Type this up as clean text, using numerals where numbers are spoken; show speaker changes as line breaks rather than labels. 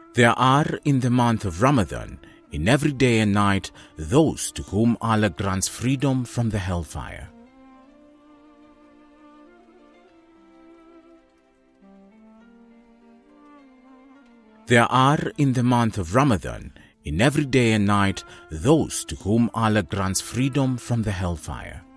There are in the month of Ramadan, in every day and night, those to whom Allah grants freedom from the hellfire. There are in the month of Ramadan, in every day and night, those to whom Allah grants freedom from the hellfire.